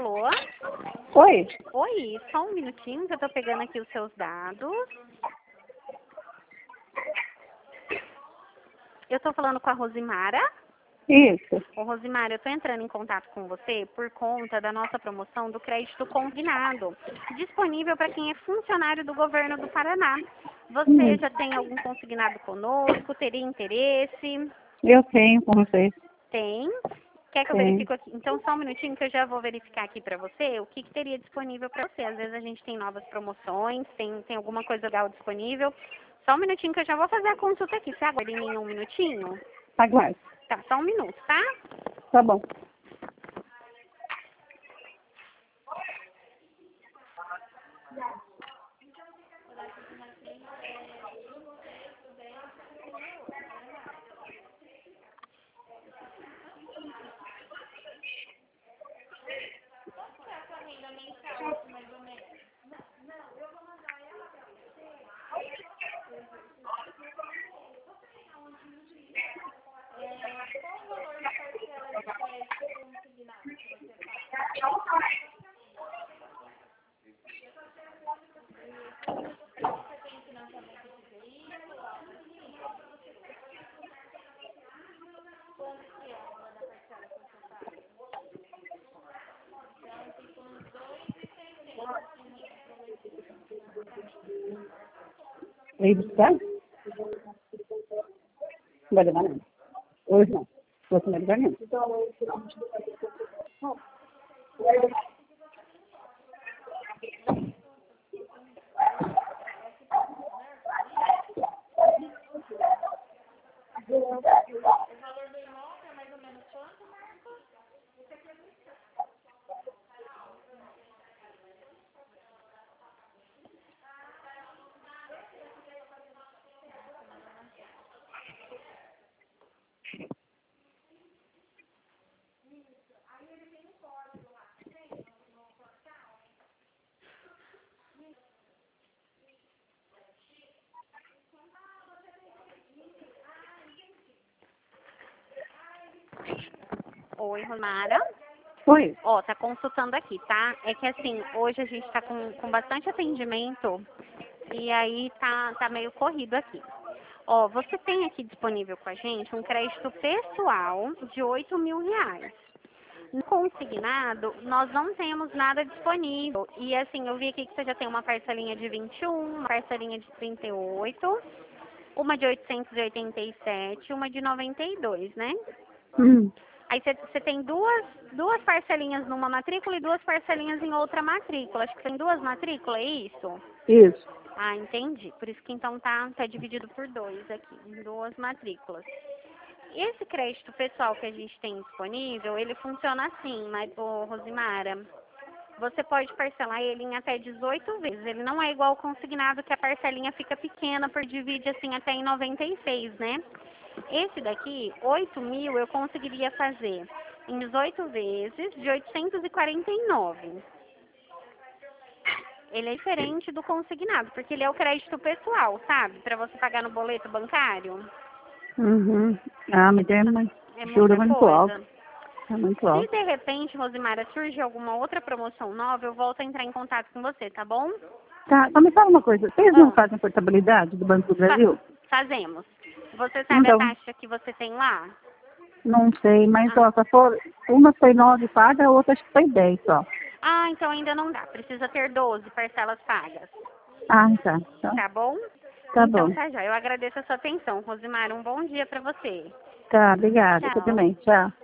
Alô? Oi? Oi, só um minutinho que eu tô pegando aqui os seus dados. Eu tô falando com a Rosimara. Isso. Ô, Rosimara, eu tô entrando em contato com você por conta da nossa promoção do crédito consignado, disponível para quem é funcionário do governo do Paraná. Você já tem algum consignado conosco? Teria interesse? Eu tenho com vocês. Tem. Quer que eu Tem. verifique aqui? Então, só um minutinho que eu já vou verificar aqui para você o que teria disponível para você. Às vezes a gente tem novas promoções, tem alguma coisa legal disponível. Só um minutinho que eu já vou fazer a consulta aqui. Você aguarda em mim um minutinho? Aguarde. Tá, só um minuto, tá? Tá bom. Veio buscar? Não vai levar nada. Hoje não. Você não vai levar nenhum. Oi, Rosimara. Oi. Ó, tá consultando aqui, tá? É que assim, hoje a gente tá com bastante atendimento e aí tá meio corrido aqui. Ó, você tem aqui disponível com a gente um crédito pessoal de R$ 8.000. No consignado, nós não temos nada disponível. E assim, eu vi aqui que você já tem uma parcelinha de 21, uma parcelinha de 38, uma de 887, uma de 92, né? Hum. Aí você tem duas parcelinhas numa matrícula e duas parcelinhas em outra matrícula. Acho que tem duas matrículas, é isso? Isso. Ah, entendi. Por isso que então tá dividido por dois aqui, em duas matrículas. Esse crédito pessoal que a gente tem disponível, ele funciona assim, mas, ô, Rosimara, você pode parcelar ele em até 18 vezes. Ele não é igual ao consignado, que a parcelinha fica pequena, por divide assim até em 96, né? Esse daqui, 8.000, eu conseguiria fazer em 18 vezes de 849. Ele é diferente do consignado, porque ele é o crédito pessoal, sabe? Para você pagar no boleto bancário. Uhum. Ah, mas É juro muita muito alto. coisa. É muito Se alto. de repente, Rosimara, surge alguma outra promoção nova, eu volto a entrar em contato com você, tá bom? Tá, só me fala uma coisa. Vocês não Ah, fazem portabilidade do Banco do Brasil? fazemos. Você sabe a Então, taxa que você tem lá? não sei, mas Ah, ó, só for, uma foi 9 paga, a outra acho que foi 10 só. então ainda não dá. Precisa ter 12 parcelas pagas. Ah, tá. Então, Tá bom? tá Então bom. tá já. Eu agradeço a sua atenção, Rosimara. Um bom dia pra você. Tá, obrigada. Você Tchau. também. Tchau.